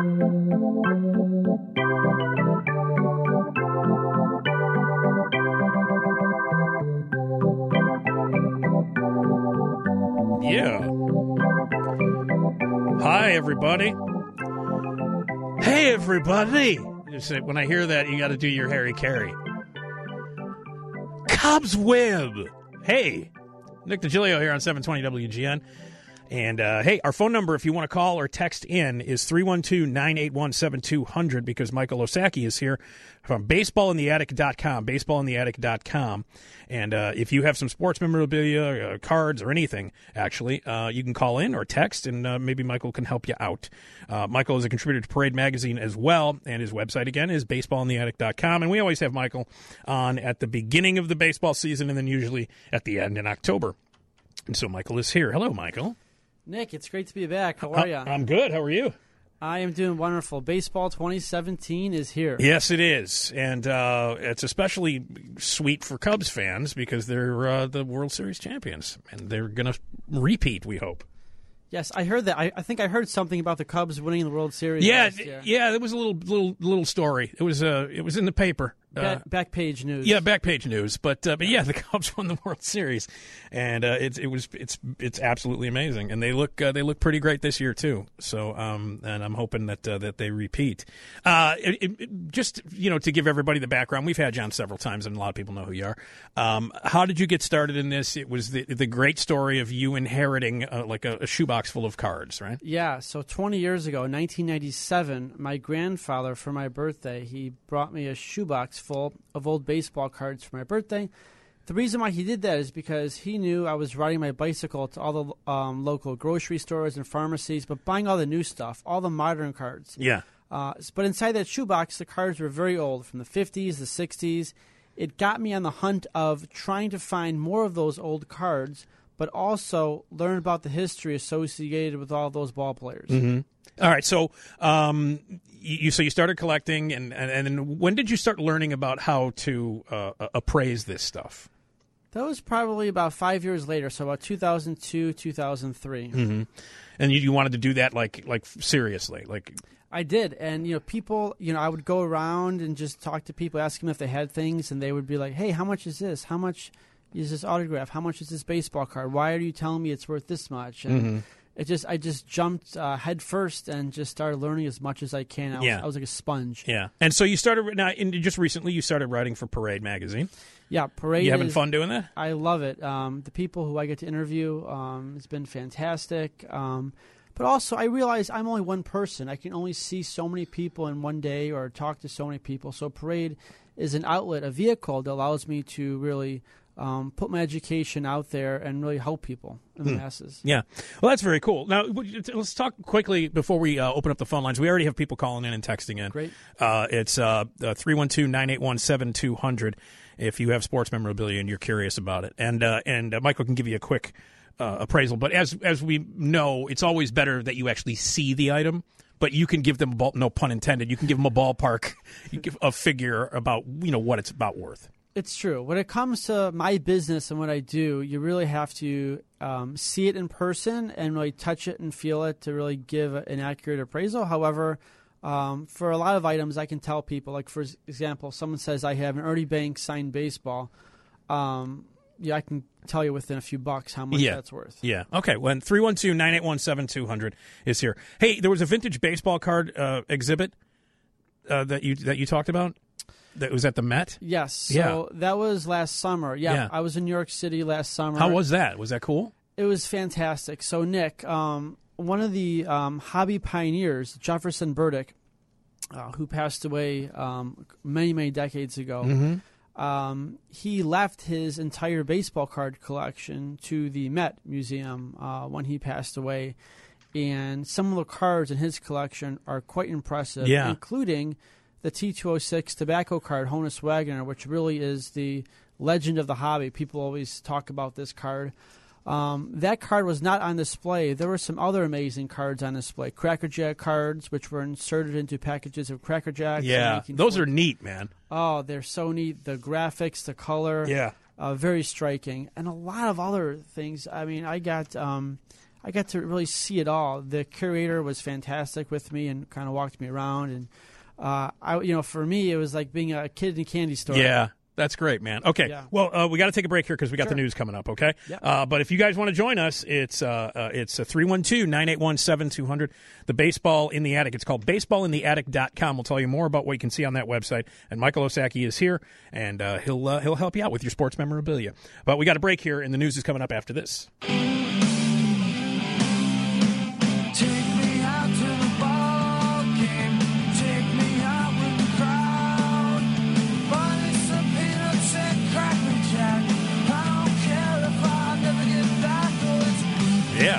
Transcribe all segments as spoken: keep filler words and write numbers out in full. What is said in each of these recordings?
Yeah. Hi, everybody. Hey, everybody. When I hear that, you got to do your Harry Carey. Cubs win. Hey, Nick DiGilio here on seven twenty W G N. And, uh, hey, our phone number, if you want to call or text in, is three one two, nine eight one, seven two zero zero because Michael Osaki is here from baseball in the attic dot com, baseball in the attic dot com. And uh, if you have some sports memorabilia, uh, cards, or anything, actually, uh, you can call in or text, and uh, maybe Michael can help you out. Uh, Michael is a contributor to Parade Magazine as well, and his website, again, is baseball in the attic dot com. And we always have Michael on at the beginning of the baseball season and then usually at the end in October. And so Michael is here. Hello, Michael. Nick, it's great to be back. How are you? I'm good. How are you? I am doing wonderful. Baseball twenty seventeen is here. Yes, it is. And uh, it's especially sweet for Cubs fans because they're uh, the World Series champions, and they're going to repeat, we hope. Yes, I heard that. I, I think I heard something about the Cubs winning the World Series yeah, last year. Yeah, it was a little little little story. It was uh, it was in the paper. Back, uh, back page news. Yeah, back page news. But uh, but yeah, the Cubs won the World Series, and uh, it's it was it's it's absolutely amazing, and they look uh, they look pretty great this year too. So um, and I'm hoping that uh, that they repeat. Uh, it, it, just you know to give everybody the background, we've had you on several times, and a lot of people know who you are. Um, how did you get started in this? It was the the great story of you inheriting uh, like a, a shoebox full of cards, right? Yeah. So twenty years ago, nineteen ninety-seven, my grandfather for my birthday, he brought me a shoebox full of old baseball cards for my birthday. The reason why he did that is because he knew I was riding my bicycle to all the um, local grocery stores and pharmacies, but buying all the new stuff, all the modern cards. Yeah. Uh, but inside that shoebox, the cards were very old, from the fifties, the sixties. It got me on the hunt of trying to find more of those old cards, but also learn about the history associated with all those ball players. Mm-hmm. All right, so um, you so you started collecting, and, and and then when did you start learning about how to uh, appraise this stuff? That was probably about five years later, so about two thousand two, two thousand three. Mm-hmm. And you, you wanted to do that like like seriously, like. I did, and you know, people, you know, I would go around and just talk to people, ask them if they had things, and they would be like, "Hey, how much is this? How much is this autograph? How much is this baseball card? Why are you telling me it's worth this much?" And mm-hmm. It just, I just jumped uh, head first and just started learning as much as I can. I was, yeah. I was like a sponge. Yeah. And so you started, now, and just recently you started writing for Parade Magazine. Yeah, Parade. You having is, fun doing that? I love it. Um, the people who I get to interview, um, it's been fantastic. Um, but also, I realize I'm only one person. I can only see so many people in one day or talk to so many people. So Parade is an outlet, a vehicle that allows me to really Um, put my education out there and really help people in the hmm. masses. Yeah. Well, that's very cool. Now, let's talk quickly before we uh, open up the phone lines. We already have people calling in and texting in. Great. Uh, it's uh, three one two, nine eight one, seven two zero zero if you have sports memorabilia and you're curious about it. And uh, and uh, Michael can give you a quick uh, appraisal. But as as we know, it's always better that you actually see the item. But you can give them, a ball, no pun intended, you can give them a ballpark, you give a figure about you know what it's about worth. It's true. When it comes to my business and what I do, you really have to um, see it in person and really touch it and feel it to really give an accurate appraisal. However, um, for a lot of items, I can tell people, like, for example, if someone says I have an Ernie Banks signed baseball, um, yeah, I can tell you within a few bucks how much yeah. that's worth. Yeah. Okay. When three one two, nine eight one, seven two zero zero is here. Hey, there was a vintage baseball card uh, exhibit uh, that you that you talked about. That was at the Met? Yes. So yeah. that was last summer. Yeah, yeah. I was in New York City last summer. How was that? Was that cool? It was fantastic. So, Nick, um, one of the um, hobby pioneers, Jefferson Burdick, uh, who passed away um, many, many decades ago, mm-hmm. um, he left his entire baseball card collection to the Met Museum uh, when he passed away. And some of the cards in his collection are quite impressive, yeah. including the T two oh six tobacco card, Honus Wagner, which really is the legend of the hobby. People always talk about this card. Um, that card was not on display. There were some other amazing cards on display. Cracker Jack cards, which were inserted into packages of Cracker Jacks. Yeah, those are neat, man. Oh, they're so neat. The graphics, the color. Yeah. Uh, very striking. And a lot of other things. I mean, I got... Um, I got to really see it all. The curator was fantastic with me and kind of walked me around. And uh, I, you know, for me, it was like being a kid in a candy store. Yeah. That's great, man. Okay, Yeah. well, uh, we got to take a break here because we got Sure. the news coming up, okay? Yep. Uh, but if you guys want to join us, it's uh, uh, it's three one two, nine eight one, seven two zero zero, the Baseball in the Attic. It's called baseball in the attic dot com. We'll tell you more about what you can see on that website. And Michael Osaki is here, and uh, he'll uh, he'll help you out with your sports memorabilia. But we got a break here, and the news is coming up after this. Yeah.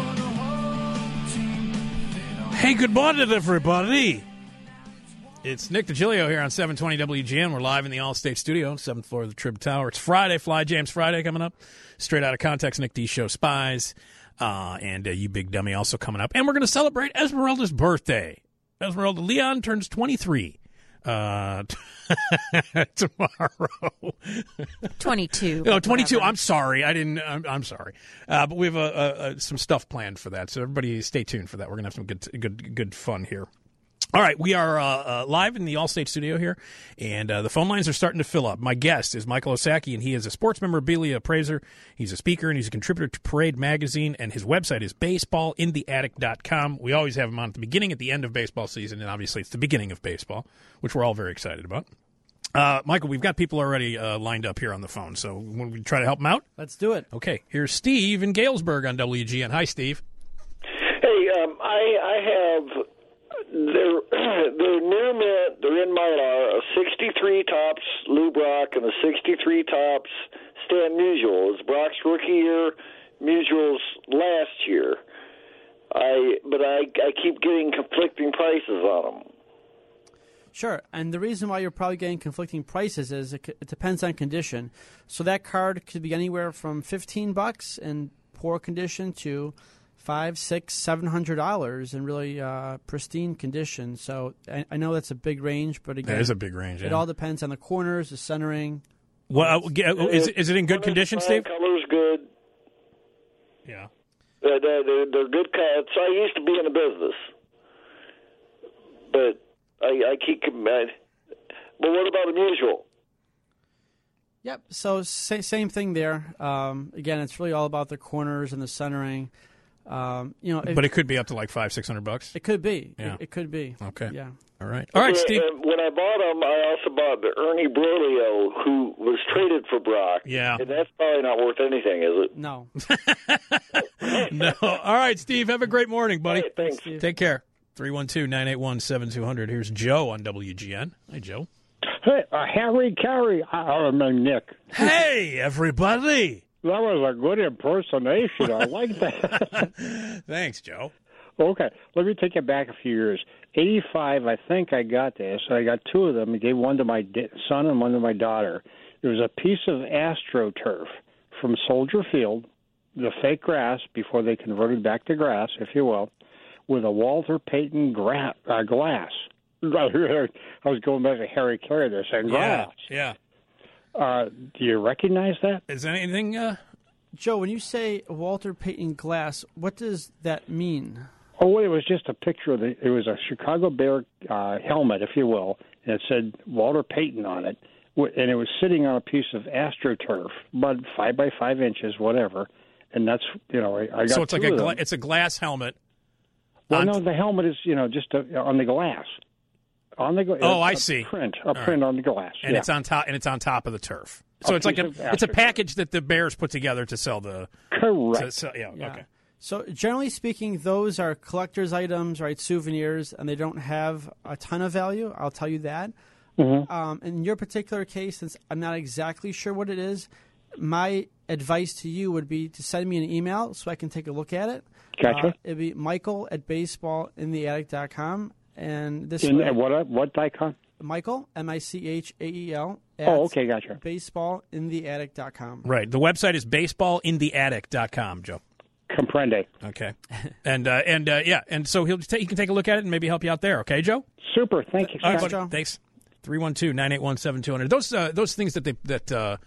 Hey, good morning, everybody. It's Nick DiGilio here on seven twenty W G N. We're live in the All-State Studio, seventh floor of the Trib Tower. It's Friday, Fly James Friday coming up. Straight out of context, Nick D Show Spies. Uh, and uh, You Big Dummy also coming up. And we're going to celebrate Esmeralda's birthday. Esmeralda Leon turns twenty-three uh, tomorrow. twenty-two. Oh, twenty-two. Whatever. I'm sorry. I didn't. I'm, I'm sorry. Uh, but we have a, a, a, some stuff planned for that. So everybody stay tuned for that. We're going to have some good, good, good fun here. All right, we are uh, uh, live in the All-State Studio here, and uh, the phone lines are starting to fill up. My guest is Michael Osaki, and he is a sports memorabilia appraiser. He's a speaker, and he's a contributor to Parade Magazine, and his website is baseball in the attic dot com. We always have him on at the beginning, at the end of baseball season, and obviously it's the beginning of baseball, which we're all very excited about. Uh, Michael, we've got people already uh, lined up here on the phone, so when we try to help them out? Let's do it. Okay, here's Steve in Galesburg on W G N. Hi, Steve. Hey, um, I, I have... They're, they're near mint, they're in Mylar, a sixty-three Topps Lou Brock and a sixty-three Topps Stan Musial. It's Brock's rookie year, Musial's last year. I But I, I keep getting conflicting prices on them. Sure, and the reason why you're probably getting conflicting prices is it, c- it depends on condition. So that card could be anywhere from fifteen bucks in poor condition to five, six, seven hundred dollars in really uh, pristine condition. So I, I know that's a big range, but again, That is a big range, yeah. it all depends on the corners, the centering. Well, uh, is, is it in good condition, Steve? Color's good. Yeah. They're, they're, they're good cuts. I used to be in the business, but I, I keep. I, but what about a Musial? Yep. So sa- same thing there. Um, again, it's really all about the corners and the centering. Um, you know, if, But it could be up to like five, six hundred bucks. it could be. Yeah. It, it could be. Okay. Yeah. All right. All right, And- Steve. and when I bought them, I also bought the Ernie Broglio, who was traded for Brock. Yeah. And that's probably not worth anything, is it? No. No. All right, Steve. Have a great morning, buddy. Hey, thanks. Steve. Take care. three one two, nine eight one, seven two zero zero. Here's Joe on W G N. Hi, Joe. Hey, uh, Harry Carey. I, I mean, Nick. Hey, everybody. That was a good impersonation. I like that. Thanks, Joe. Okay, let me take it back a few years. eighty-five, I think I got this. I got two of them. I gave one to my da- son and one to my daughter. There was a piece of AstroTurf from Soldier Field, the fake grass before they converted back to grass, if you will, with a Walter Payton gra- uh, glass. I was going back to Harry Carey there saying Yeah. glass. Yeah. Uh, do you recognize that? Is there anything? Uh, Joe, when you say Walter Payton glass, what does that mean? Oh, well, it was just a picture of the. It was a Chicago Bear uh, helmet, if you will, and it said Walter Payton on it, and it was sitting on a piece of AstroTurf, about five by five inches, whatever. And that's you know, I, I got. so it's like two a of gla- them. it's a glass helmet. Well, on- no, the helmet is you know just a, on the glass, on the. Gla- Oh, a, I a see. Print a All print right. on the glass, and yeah. it's on top and it's on top of the turf. So A it's like a piece of it's a AstroTurf. package that the Bears put together to sell the. correct. To sell, yeah, Yeah. Okay. So generally speaking, those are collector's items, right? Souvenirs, and they don't have a ton of value. I'll tell you that. Mm-hmm. Um, in your particular case, since I'm not exactly sure what it is, my advice to you would be to send me an email so I can take a look at it. Gotcha. Uh, it'd be Michael at baseball in the attic dot com, and this In, way, uh, what what icon? Michael M I C H A E L. Oh, okay, gotcha. baseball in the attic dot com. Right. The website is baseball in the attic dot com, Joe. Comprende. Okay. And uh, and uh, yeah, and so he'll ta- he can take a look at it and maybe help you out there. Okay, Joe. Super. Thank you. All right, Thanks, buddy. Joe. Thanks. three one two, nine eight one, seven two zero zero. Those uh, those things that they that uh,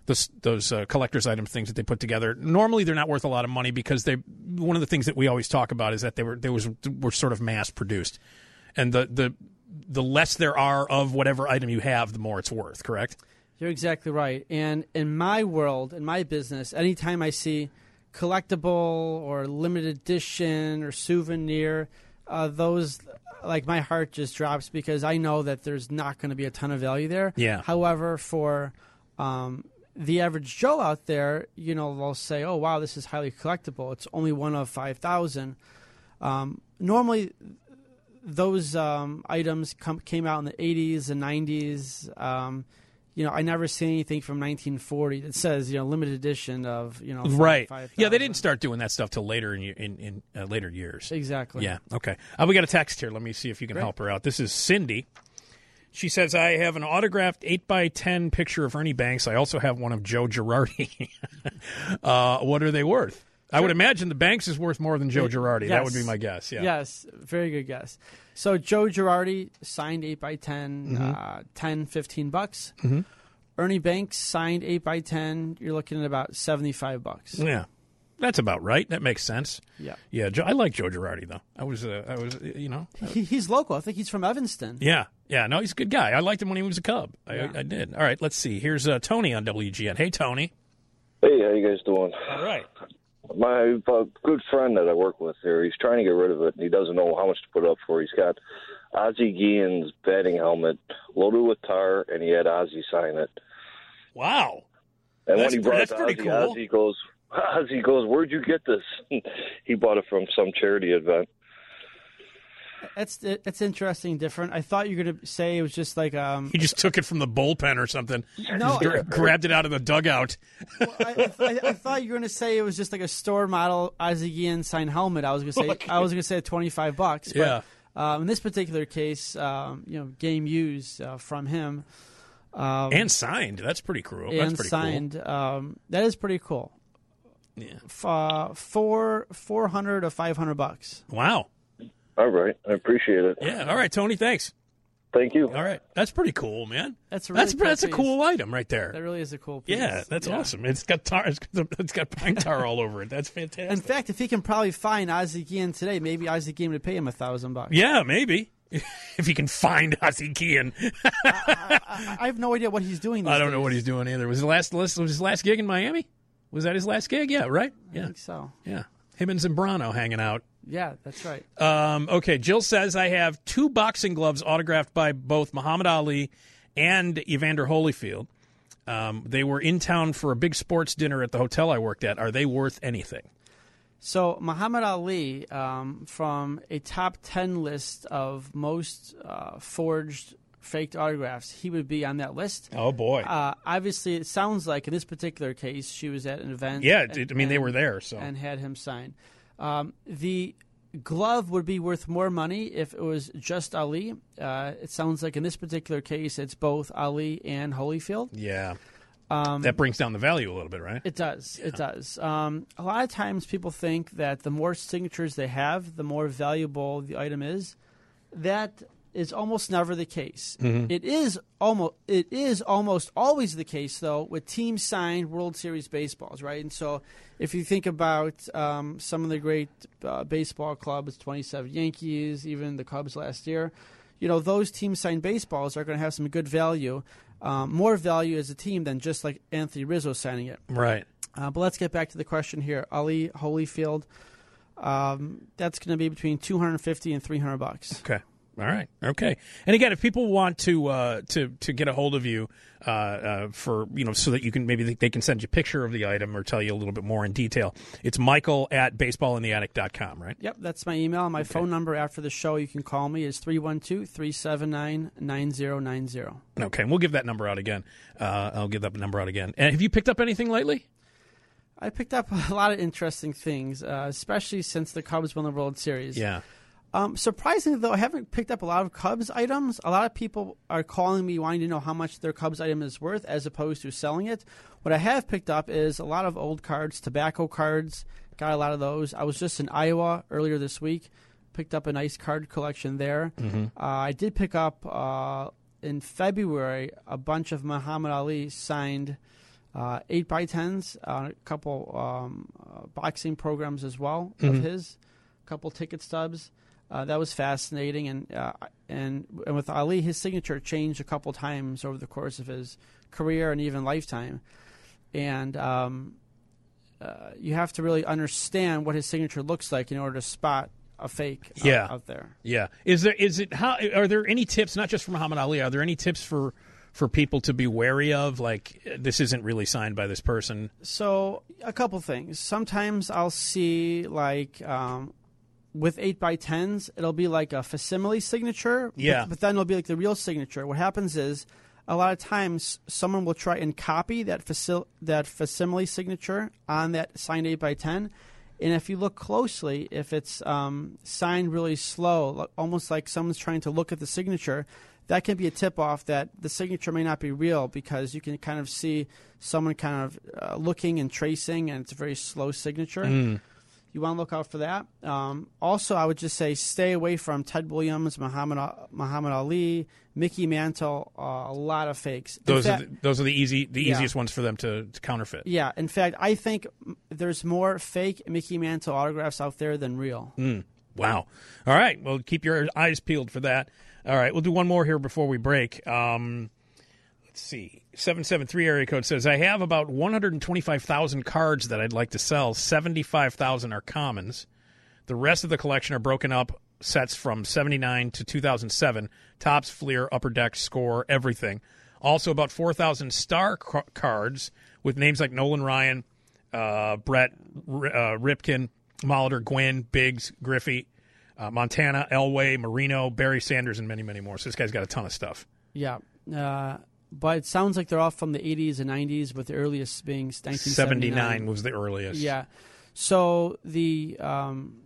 those those uh, collector's item things that they put together. Normally, they're not worth a lot of money because they. One of the things that we always talk about is that they were they was were sort of mass produced, and the the the less there are of whatever item you have, the more it's worth. Correct? You're exactly right. And in my world, in my business, anytime I see collectible or limited edition or souvenir, uh, those. Like my heart just drops because I know that there's not going to be a ton of value there. Yeah. However, for um, the average Joe out there, you know, they'll say, "Oh, wow, this is highly collectible. It's only one of five thousand." Um, normally, those um, items come, came out in the eighties and nineties. Um, you know, I never see anything from nineteen forty that says, you know, limited edition of, you know, five, right. five yeah, they didn't start doing that stuff till later in in, in uh, later years. Exactly. Yeah. Okay. Uh, we got a text here. Let me see if you can Great. help her out. This is Cindy. She says, I have an autographed eight by ten picture of Ernie Banks. I also have one of Joe Girardi. uh, what are they worth? I would imagine the Banks is worth more than Joe Girardi. Yes. That would be my guess. Yeah. Yes, very good guess. So Joe Girardi signed eight by ten, Mm-hmm. uh, ten, fifteen bucks. Mm-hmm. Ernie Banks signed eight by ten. You're looking at about seventy-five bucks. Yeah. That's about right. That makes sense. Yeah. Yeah. Joe, I like Joe Girardi, though. I was, uh, I was, uh, you know. He, he's local. I think he's from Evanston. Yeah. Yeah. No, he's a good guy. I liked him when he was a Cub. I, Yeah. I, I did. All right. Let's see. Here's uh, Tony on W G N. Hey, Tony. Hey, how you guys doing? All right. My uh, good friend that I work with here, he's trying to get rid of it, and he doesn't know how much to put up for. He's got Ozzie Guillen's batting helmet loaded with tar, and he had Ozzie sign it. Wow. And That's when he pre- brought that's it to pretty Ozzie, cool. Ozzie goes, Ozzie goes, where'd you get this? He bought it from some charity event. That's that's interesting, different. I thought you were going to say it was just like um. He just took it from the bullpen or something. No, Just gra- grabbed it out of the dugout. Well, I, I, I thought you were going to say it was just like a store model Ozzie Guillen signed helmet. I was going to say Okay. I was going to say twenty-five bucks. But, Yeah. Uh, in this particular case, um, you know, game used uh, from him. Um, And signed. That's pretty cool. That's and pretty signed. Um, that is pretty cool. cool. Yeah. F- uh, four four hundred or five hundred bucks. Wow. All right, I appreciate it. Yeah. All right, Tony. Thanks. Thank you. All right. That's pretty cool, man. That's a really that's cool that's a piece. cool item right That there. really is a cool piece. Yeah, that's Yeah. awesome. It's got tar. It's got, it's got pine tar all over it. That's fantastic. In fact, if he can probably find Ozzie Guillen today, maybe Ozzie Guillen would pay him a thousand bucks. yeah, maybe if he can find Ozzie Guillen. I, I have no idea what he's doing. These I don't know days. what he's doing either. Was his last was his last gig in Miami? Was that his last gig? Yeah, right. I Yeah, think so. yeah. Him and Zambrano hanging out. Yeah, that's right. Um, okay, Jill says I have two boxing gloves autographed by both Muhammad Ali and Evander Holyfield. Um, they were in town for a big sports dinner at the hotel I worked at. Are they worth anything? So Muhammad Ali, um, from a top ten list of most uh, forged faked autographs, he would be on that list. Oh boy. Uh, obviously, it sounds like in this particular case, she was at an event. yeah, and- it- I mean they and- were there. So and had him sign. Um, the glove would be worth more money if it was just Ali. Uh, it sounds like in this particular case, it's both Ali and Holyfield. yeah, Um, that brings down the value a little bit, right? It does. It does. Um, a lot of times people think that the more signatures they have, the more valuable the item is. That is almost never the case. Mm-hmm. It is almost it is almost always the case though with team signed World Series baseballs, right? And so if you think about um, some of the great uh, baseball clubs, twenty-seven Yankees, even the Cubs last year, you know, those team signed baseballs are going to have some good value. Um, more value as a team than just like Anthony Rizzo signing it. Right. Uh, but let's get back to the question here. Ali Holyfield, um, that's going to be between two hundred fifty and three hundred bucks. Okay. All right. Okay. And again, if people want to uh, to to get a hold of you uh, uh, for you know so that you can maybe they, they can send you a picture of the item or tell you a little bit more in detail, it's Michael at baseball in the attic dot com, right? Yep, that's my email. My phone number after the show, you can call me, is three one two, three seven nine, nine zero nine zero. Okay. And we'll give that number out again. Uh, I'll give that number out again. And have you picked up anything lately? I picked up a lot of interesting things, uh, especially since the Cubs won the World Series. Yeah. Um, surprisingly, though, I haven't picked up a lot of Cubs items. A lot of people are calling me wanting to know how much their Cubs item is worth as opposed to selling it. What I have picked up is a lot of old cards, tobacco cards. Got a lot of those. I was just in Iowa earlier this week. Picked up a nice card collection there. Mm-hmm. Uh, I did pick up uh, in February a bunch of Muhammad Ali signed uh, eight by tens, uh, a couple um, uh, boxing programs as well Mm-hmm. of his, a couple ticket stubs. Uh, that was fascinating, and uh, and and with Ali, his signature changed a couple times over the course of his career and even lifetime, and um, uh, you have to really understand what his signature looks like in order to spot a fake out, Yeah. out there. Yeah. Is there is it how are there any tips, not just for Muhammad Ali, are there any tips for for people to be wary of, like this isn't really signed by this person? So a couple things. Sometimes I'll see like um, with eight by tens, it'll be like a facsimile signature. Yeah. But, but then it'll be like the real signature. What happens is a lot of times someone will try and copy that facil- that facsimile signature on that signed eight by ten. And if you look closely, if it's um, signed really slow, lo- almost like someone's trying to look at the signature, that can be a tip-off that the signature may not be real, because you can kind of see someone kind of uh, looking and tracing, and it's a very slow signature. Mm. You want to look out for that. Um, also, I would just say stay away from Ted Williams, Muhammad Muhammad Ali, Mickey Mantle, uh, a lot of fakes. In Those fact- are the, those are the easy the Yeah. easiest ones for them to, to counterfeit. Yeah, in fact, I think there's more fake Mickey Mantle autographs out there than real. Mm. Wow. All right. Well, keep your eyes peeled for that. All right. We'll do one more here before we break. Um, let's see. seven seven three area code says, I have about one hundred twenty-five thousand cards that I'd like to sell. seventy-five thousand are commons. The rest of the collection are broken up sets from seventy-nine to two thousand seven. Tops, Fleer, Upper Deck, Score, everything. Also about four thousand star ca- cards with names like Nolan Ryan, uh, Brett, R- uh, Ripken, Molitor, Gwynn, Biggs, Griffey, uh, Montana, Elway, Marino, Barry Sanders, and many, many more. So this guy's got a ton of stuff. Yeah. Uh, but it sounds like they're all from the eighties and nineties, with the earliest being nineteen seventy-nine. seventy-nine was the earliest. Yeah. So the um,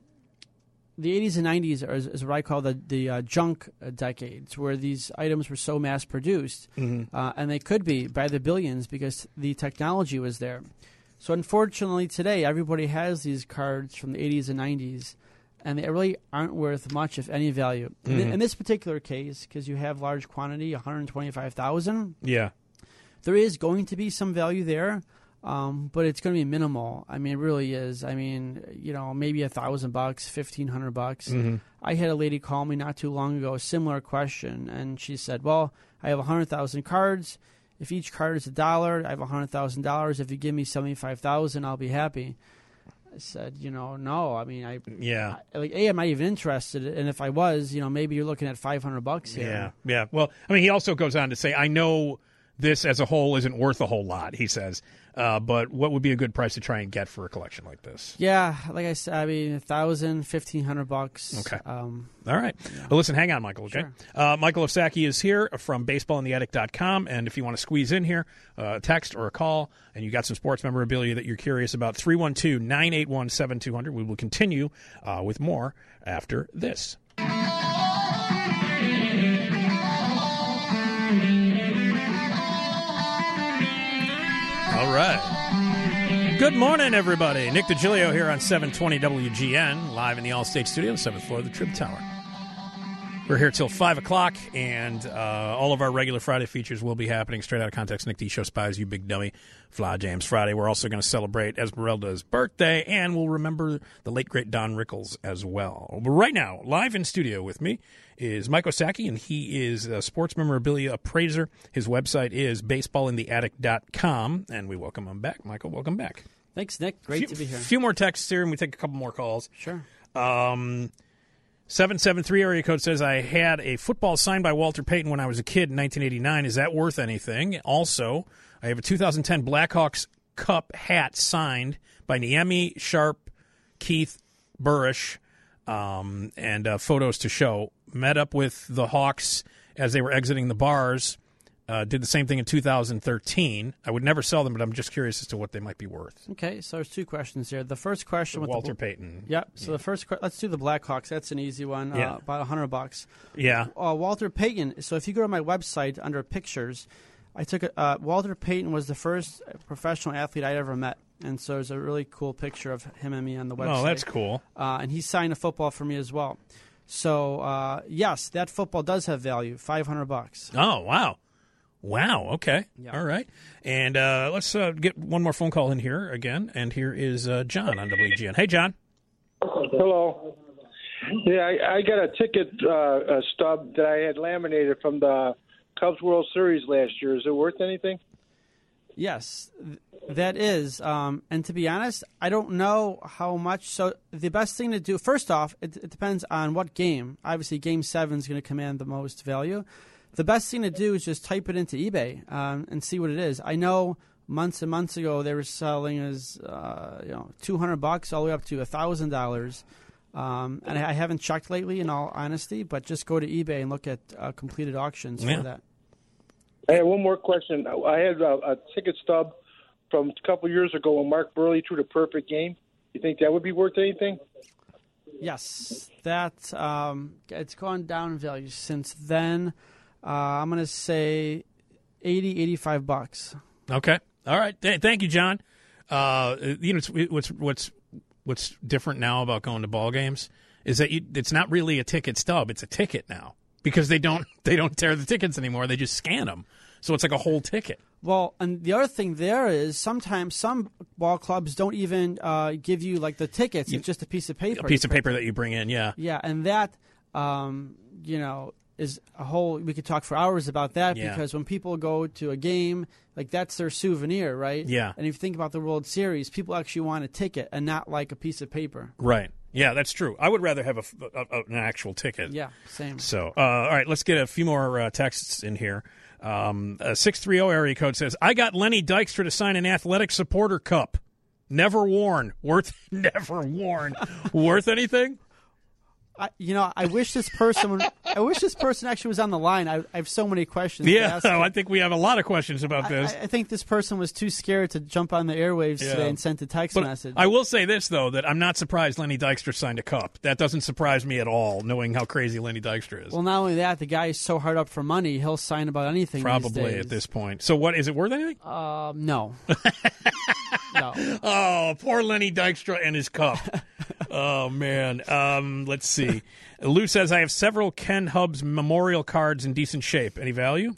the eighties and nineties are, is, is what I call the, the uh, junk decades, where these items were so mass-produced, Mm-hmm. uh, and they could be by the billions because the technology was there. So unfortunately today, everybody has these cards from the eighties and nineties, and they really aren't worth much, if any, value. In, Mhm. in this particular case, because you have large quantity, one hundred twenty-five thousand, Yeah. there is going to be some value there, um, but it's going to be minimal. I mean, it really is. I mean, you know, maybe a thousand bucks, fifteen hundred bucks. Mm-hmm. I had a lady call me not too long ago, a similar question, and she said, "Well, I have a hundred thousand cards. If each card is a dollar, I have a hundred thousand dollars. If you give me seventy-five thousand, I'll be happy." I said, you know, no. I mean, I Yeah. I, like a, am I even interested? And if I was, you know, maybe you're looking at five hundred bucks here. Yeah. Yeah. Well, I mean, he also goes on to say, I know this as a whole isn't worth a whole lot, he says, uh, but what would be a good price to try and get for a collection like this? Yeah, like I said, I mean, a thousand, fifteen hundred bucks. Okay. Um, All right. Well, listen, hang on, Michael, okay? Sure. Uh, Michael Osaki is here from baseball in the attic dot com, and if you want to squeeze in here, uh, a text or a call, and you got some sports memorabilia that you're curious about, three one two, nine eight one, seven two zero zero. We will continue uh, with more after this. All right. Good morning, everybody. Nick DiGilio here on seven twenty W G N, live in the Allstate Studio, seventh floor of the Trib Tower. We're here till five o'clock, and uh, all of our regular Friday features will be happening. Straight out of context, Nick D. Show Spies, You Big Dummy, Fly James Friday. We're also going to celebrate Esmeralda's birthday, and we'll remember the late, great Don Rickles as well. But right now, live in studio with me is Mike Osaki, and he is a sports memorabilia appraiser. His website is baseball in the attic dot com, and we welcome him back. Michael, welcome back. Thanks, Nick. Great few, to be here. A few more texts here, and we take a couple more calls. Sure. Um, seven seven three area code says, I had a football signed by Walter Payton when I was a kid in nineteen eighty-nine. Is that worth anything? Also, I have a two thousand ten Blackhawks Cup hat signed by Niemi, Sharp, Keith, Burrish, um, and uh, photos to show. Met up with the Hawks as they were exiting the bars. Uh, did the same thing in two thousand thirteen. I would never sell them, but I'm just curious as to what they might be worth. Okay, so there's two questions here. The first question with Walter the, Payton. Yep. So the first, que- let's do the Blackhawks. That's an easy one. Yeah. Uh, about a hundred bucks. Yeah. Uh, Walter Payton. So if you go to my website under pictures, I took a, uh, Walter Payton was the first professional athlete I ever met, and so there's a really cool picture of him and me on the website. Oh, that's cool. Uh, and he signed a football for me as well. So uh, yes, that football does have value. Five hundred bucks. Oh, wow. Wow. Okay. Yeah. All right. And uh, let's uh, get one more phone call in here again. And here is uh, John on W G N. Hey, John. Hello. Yeah, I, I got a ticket uh, a stub that I had laminated from the Cubs World Series last year. Is it worth anything? Yes, th- that is. Um, and to be honest, I don't know how much. So the best thing to do, first off, it, it depends on what game. Obviously, Game seven is going to command the most value. The best thing to do is just type it into eBay um, and see what it is. I know months and months ago they were selling as uh, you know two hundred bucks all the way up to one thousand dollars. Um, and I haven't checked lately, in all honesty, but just go to eBay and look at uh, completed auctions Yeah. for that. I had one more question. I had a, a ticket stub from a couple years ago when Mark Burley threw the perfect game. You think that would be worth anything? Yes, that um, it's gone down in value since then. Uh, I'm going to say eighty, eighty-five bucks. Okay. All right. Th- thank you, John. Uh, you know, it's, what's what's what's different now about going to ball games is that you, it's not really a ticket stub; it's a ticket now because they don't they don't tear the tickets anymore; they just scan them. So it's like a whole ticket. Well, and the other thing there is sometimes some ball clubs don't even uh, give you like the tickets; it's just a piece of paper. A piece of paper that you bring in, yeah. Yeah, and that um, you know. is a whole, we could talk for hours about that Yeah. because when people go to a game, like that's their souvenir, right? Yeah. And if you think about the World Series, people actually want a ticket and not like a piece of paper. Right. Yeah, that's true. I would rather have a, a, a- an actual ticket. Yeah, same. So, uh, all right, let's get a few more uh, texts in here. Um, a six three zero area code says, I got Lenny Dykstra to sign an athletic supporter cup. Never worn. Worth, never worn. Worth anything? I, you know, I wish this person would, I wish this person actually was on the line. I, I have so many questions to Yeah, ask I him. think we have a lot of questions about I, this. I, I think this person was too scared to jump on the airwaves Yeah. today and sent a text But message. I will say this, though, that I'm not surprised Lenny Dykstra signed a cup. That doesn't surprise me at all, knowing how crazy Lenny Dykstra is. well, not only that, the guy is so hard up for money, he'll sign about anything. Probably these days. at this point. So what, is it worth anything? Um, no. no. Oh, poor Lenny Dykstra and his cup. Oh, man. Um, let's see. Lou says, I have several Ken Hubbs memorial cards in decent shape. Any value?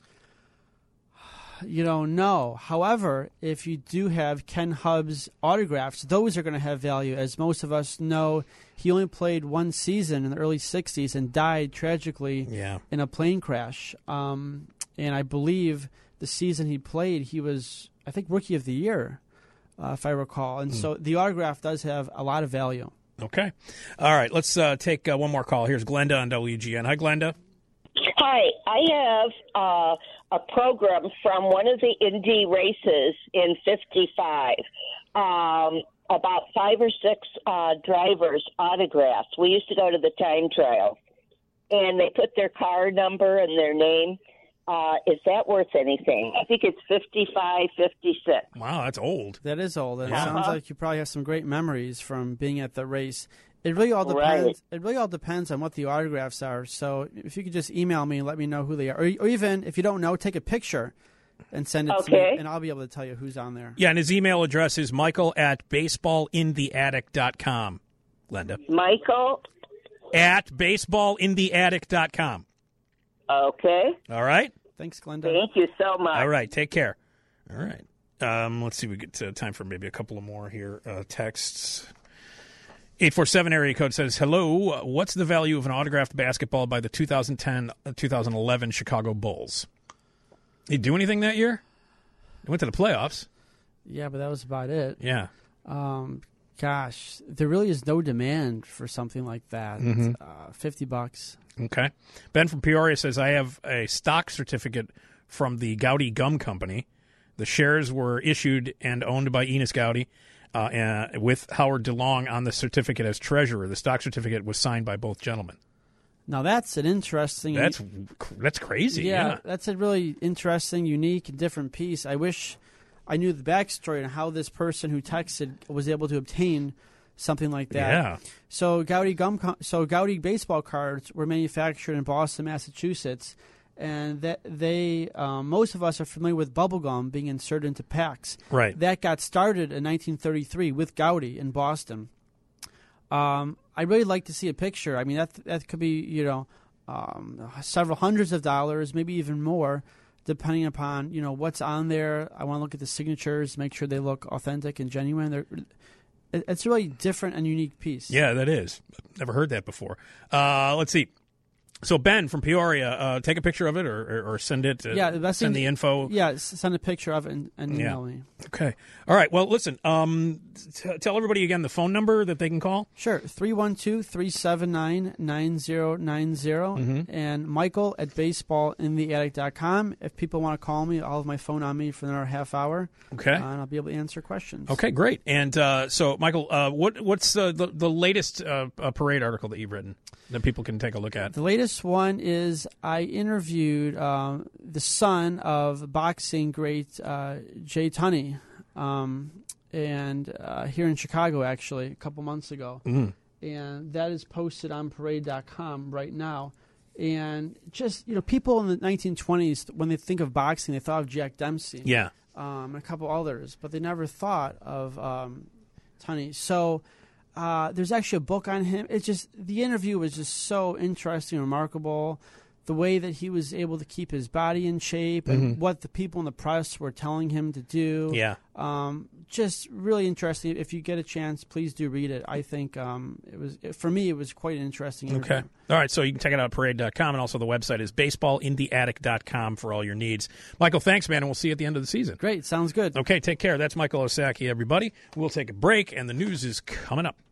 You don't know. However, if you do have Ken Hubbs autographs, those are going to have value. As most of us know, he only played one season in the early sixties and died tragically Yeah. in a plane crash. Um, and I believe the season he played, he was, I think, Rookie of the Year, uh, if I recall. And so the autograph does have a lot of value. Okay. All right. Let's uh, take uh, one more call. Here's Glenda on W G N. Hi, Glenda. Hi, I have uh, a program from one of the Indy races in fifty-five. Um, about five or six uh, drivers' autographs. We used to go to the time trial, and they put their car number and their name. Uh, is that worth anything? I think it's fifty-five, fifty-six. Wow, that's old. That is old, and Yeah. it sounds like you probably have some great memories from being at the race. It really all depends. Right. It really all depends on what the autographs are. So if you could just email me and let me know who they are, or, or even if you don't know, take a picture and send it to Okay. me, and I'll be able to tell you who's on there. Yeah, and his email address is michael at baseballintheattic dot com. Glenda. Michael? At baseballintheattic dot com. Okay. All right? Thanks, Glenda. Thank you so much. All right. Take care. All right. Um, let's see. We get to time for maybe a couple of more here. Uh, texts. eight four seven area code says, hello, what's the value of an autographed basketball by the two thousand ten two thousand eleven Chicago Bulls? Did he do anything that year? They went to the playoffs. Yeah, but that was about it. Yeah. Um, gosh, there really is no demand for something like that. Mhm. Uh, Fifty bucks. Okay. Ben from Peoria says, I have a stock certificate from the Gowdy Gum Company. The shares were issued and owned by Enos Gowdy uh, and with Howard DeLong on the certificate as treasurer. The stock certificate was signed by both gentlemen. Now that's an interesting. That's that's crazy. Yeah, Yeah. that's a really interesting, unique, and different piece. I wish I knew the backstory on how this person who texted was able to obtain something like that. Yeah. So Gowdy gum, co- so Gowdy baseball cards were manufactured in Boston, Massachusetts, and that they um, most of us are familiar with bubble gum being inserted into packs. Right. That got started in nineteen thirty-three with Gowdy in Boston. Um, I'd really like to see a picture. I mean, that that could be, you know, um, several hundreds of dollars, maybe even more. depending upon, you know, what's on there. I want to look at the signatures, make sure they look authentic and genuine. They're, it, it's a really different and unique piece. Yeah, that is. Never heard that before. Uh, let's see. So Ben from Peoria, uh, take a picture of it or, or, or send it. Uh, yeah, the best send thing, the info. Yeah, s- send a picture of it and, and email Yeah. me. Okay. All right. Well, listen. Um, t- tell everybody again the phone number that they can call. Sure, three one two, three seven nine, nine zero nine zero Mm-hmm. and Michael at baseball in the attic dot com. If people want to call me, I'll have my phone on me for another half hour. Okay. Uh, and I'll be able to answer questions. Okay, great. And uh, so, Michael, uh, what what's uh, the the latest uh, uh, parade article that you've written that people can take a look at? The latest one is I interviewed um, the son of boxing great uh, Jay Tunney, um, and uh, here in Chicago, actually, a couple months ago. Mm. And that is posted on parade dot com right now. And just, you know, people in the nineteen twenties, when they think of boxing, they thought of Jack Dempsey. Yeah. Um, and a couple others, but they never thought of um, Tunney. So uh, there's actually a book on him. It's just, the interview was just so interesting and remarkable. The way that he was able to keep his body in shape and Mhm. what the people in the press were telling him to do. Yeah. Um, just really interesting. If you get a chance, please do read it. I think um, it was, for me, it was quite an interesting interview. Okay. All right. So you can check it out at parade dot com, and also the website is baseball in the attic dot com for all your needs. Michael, thanks, man, and we'll see you at the end of the season. Great. Sounds good. Okay. Take care. That's Michael Osaki, everybody. We'll take a break, and the news is coming up.